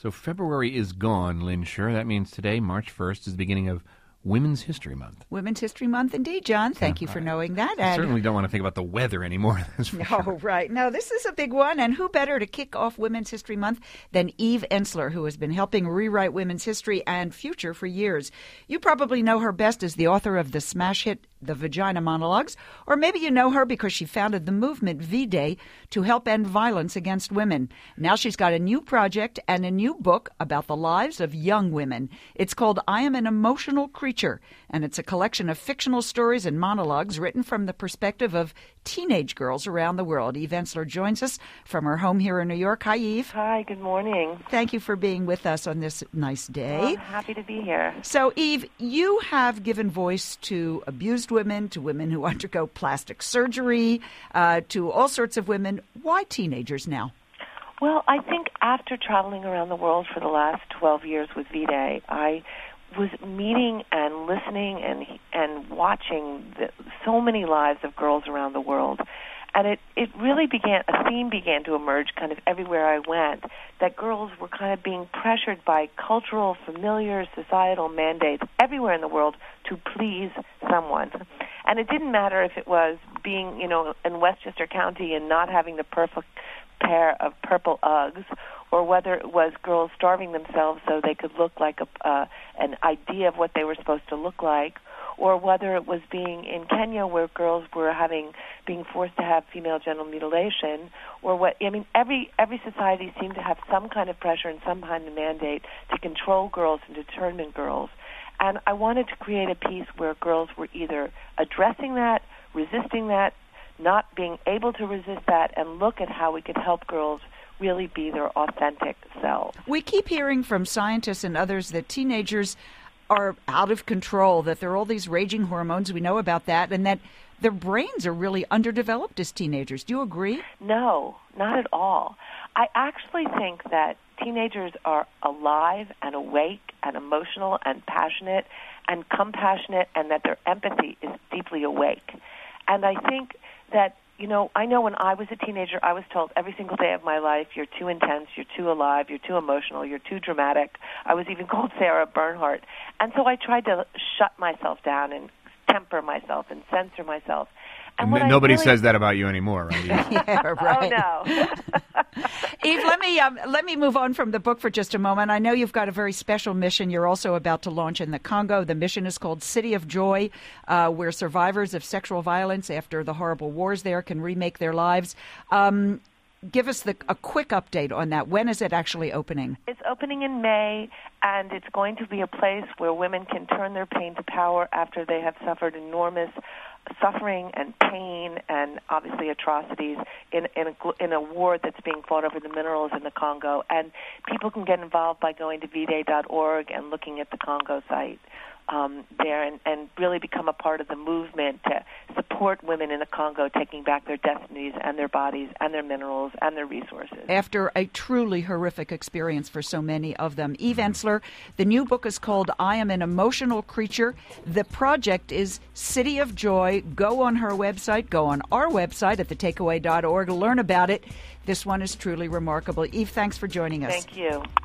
So February is gone, Lynn Sure. That means today, March 1st, is the beginning of Women's History Month. Women's History Month indeed, John. Thank you for knowing that. I certainly don't want to think about the weather anymore. That's for sure. Oh, right. No, this is a big one. And who better to kick off Women's History Month than Eve Ensler, who has been helping rewrite women's history and future for years. You probably know her best as the author of the smash hit The Vagina Monologues, or maybe you know her because she founded the movement V-Day to help end violence against women. Now she's got a new project and a new book about the lives of young women. It's called I Am an Emotional Creature, and it's a collection of fictional stories and monologues written from the perspective of teenage girls around the world. Eve Ensler joins us from her home here in New York. Hi, Eve. Hi, good morning. Thank you for being with us on this nice day. Well, I'm happy to be here. So, Eve, you have given voice to abused women, to women who undergo plastic surgery, to all sorts of women. Why teenagers now? Well, I think after traveling around the world for the last 12 years with V-Day, I was meeting and listening and watching so many lives of girls around the world. And it really a theme began to emerge kind of everywhere I went, that girls were kind of being pressured by cultural, familiar, societal mandates everywhere in the world to please someone. And it didn't matter if it was being, in Westchester County and not having the perfect pair of purple Uggs, or whether it was girls starving themselves so they could look like an idea of what they were supposed to look like, or whether it was being in Kenya where girls were being forced to have female genital mutilation, or every society seemed to have some kind of pressure and some kind of mandate to control girls and determine girls. And I wanted to create a piece where girls were either addressing that, resisting that, not being able to resist that, and look at how we could help girls really be their authentic selves. We keep hearing from scientists and others that teenagers are out of control, that there are all these raging hormones, we know about that, and that their brains are really underdeveloped as teenagers. Do you agree? No, not at all. I actually think that teenagers are alive and awake and emotional and passionate and compassionate, and that their empathy is deeply awake. And I think that, I know when I was a teenager, I was told every single day of my life, you're too intense, you're too alive, you're too emotional, you're too dramatic. I was even called Sarah Bernhardt. And so I tried to shut myself down and temper myself and censor myself. And nobody says that about you anymore, right? Yeah, right. Oh, no. Eve, let me move on from the book for just a moment. I know you've got a very special mission you're also about to launch in the Congo. The mission is called City of Joy, where survivors of sexual violence after the horrible wars there can remake their lives. Give us a quick update on that. When is it actually opening? It's opening in May, and it's going to be a place where women can turn their pain to power after they have suffered enormous suffering and pain and obviously atrocities in a war that's being fought over the minerals in the Congo. And people can get involved by going to vday.org and looking at the Congo site there and really become a part of the movement to support women in the Congo taking back their destinies and their bodies and their minerals and their resources. After a truly horrific experience for so many of them. Eve Ensler, the new book is called I Am an Emotional Creature. The project is City of Joy. Go on her website, go on our website at thetakeaway.org to learn about it. This one is truly remarkable. Eve, thanks for joining us. Thank you.